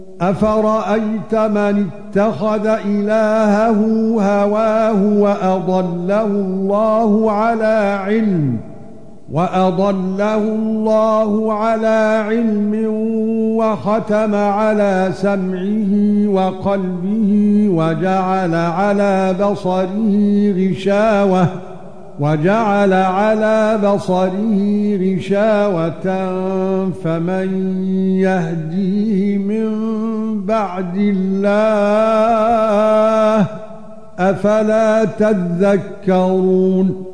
أفرأيت من اتخذ إلهه هواه وأضله الله على علم وختم على سمعه وقلبه وجعل على بصره غشاوة فمن يهديه من بعد الله أفلا تذكرون